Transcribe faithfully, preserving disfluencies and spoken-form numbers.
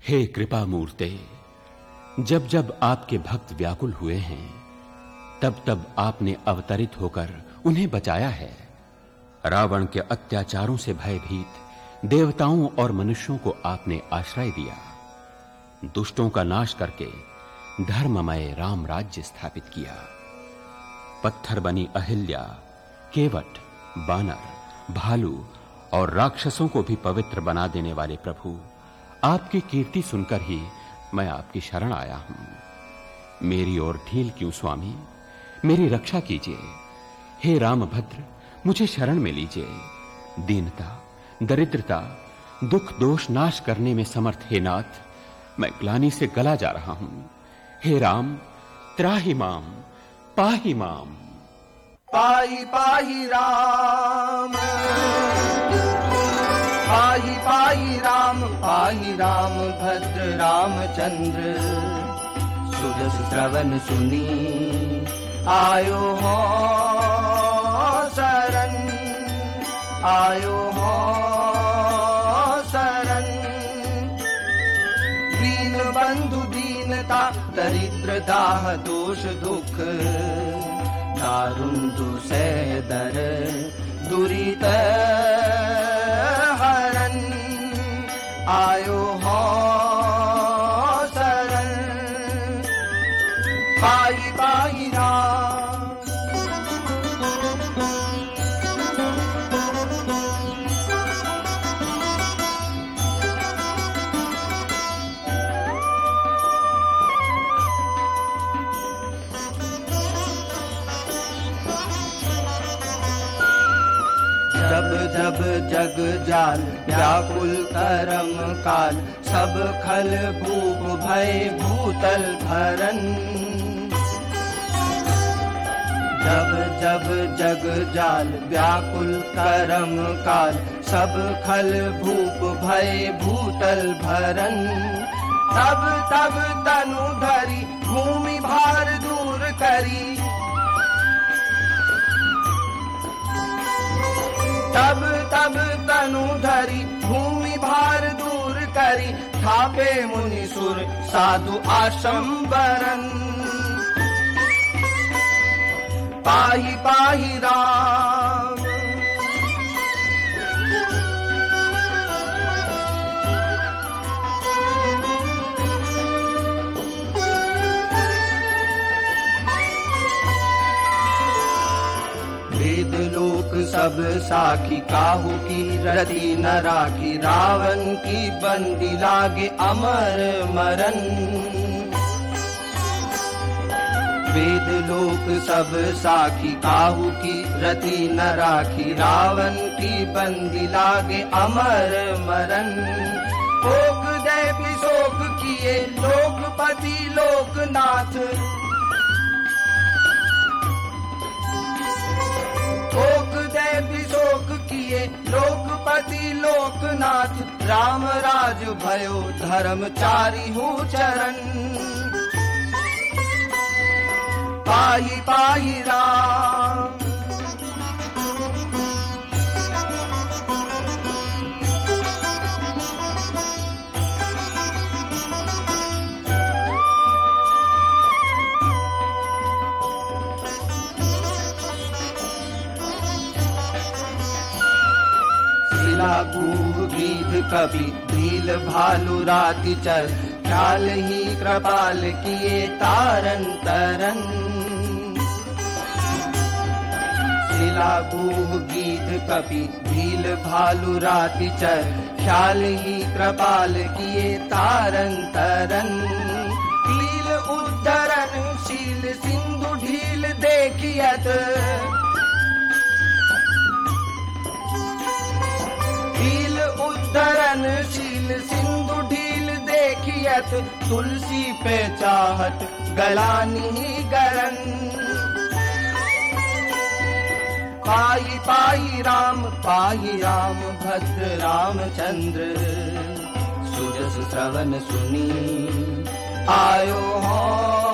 हे कृपा मूर्ते, जब जब आपके भक्त व्याकुल हुए हैं, तब तब आपने अवतरित होकर उन्हें बचाया है। रावण के अत्याचारों से भयभीत देवताओं और मनुष्यों को आपने आश्रय दिया। दुष्टों का नाश करके धर्ममय राम राज्य स्थापित किया। पत्थर बनी अहिल्या, केवट, बानर, भालू और राक्षसों को भी पवित्र बना देने वाले प्रभु, आपकी कीर्ति सुनकर ही मैं आपकी शरण आया हूं। मेरी ओर ढील क्यों स्वामी, मेरी रक्षा कीजिए। हे रामभद्र, मुझे शरण में लीजिए। दीनता, दरिद्रता, दुख दोष नाश करने में समर्थ हे नाथ, मैं ग्लानि से गला जा रहा हूं। हे राम, त्राहि माम, पाहि माम। पाहि पाहि राम, पाहि पाहि राम, पाहि राम भद्र रामचंद्र। सुजस श्रवण सुनी आयो हो शरण, आयो हो शरण। दीन बंधु दीनता, दरिद्र दाह दोष दुख, दारुण दुसह दर दुरित हरण। आयो हो शरण, पाहि पाहि राम। जब जब जग जाल व्याकुल करम काल, सब खल भूप भय भूतल भरन। जब जब जग जाल व्याकुल करम काल, सब खल भूप भय भूतल भरन। तब तब तनु धरी भूमि भार दूर करी, तब तब तनु धरी भूमि भार दूर करी। थापे मुनि सुर साधु आश्रम बरन। पाहि पाहि राम, वेद लोक सब साखी, काहू की रति न राखी। रावण की बंदी लागे अमर मरन। वेद लोक सब साखी, काहू की रति न राखी। रावण की बंदी लागे अमर मरन। ओक दे विशोक किए लोकपति लोकनाथ। ओक दे विशोक किए लोकपति लोकनाथ। राम राज भयो धर्मचारी हूँ चरण। पाहि पाहि राम, लागू गीध कवि भील भालू राति चर। ख्याल ही कृपाल किए तारन तरन। लागू गीध कवि भील भालू राति चर। ख्याल ही कृपाल किए तारन तरन। लील उद्धरण शील सिंधु ढील देखियत। उद्धरण शील सिंधु ढील देखियत। तुलसी पे चाहत गलानी गरन। पाहि पाहि राम, पाहि राम भद्र रामचंद्र। सुजस श्रवण सुनी आयो हो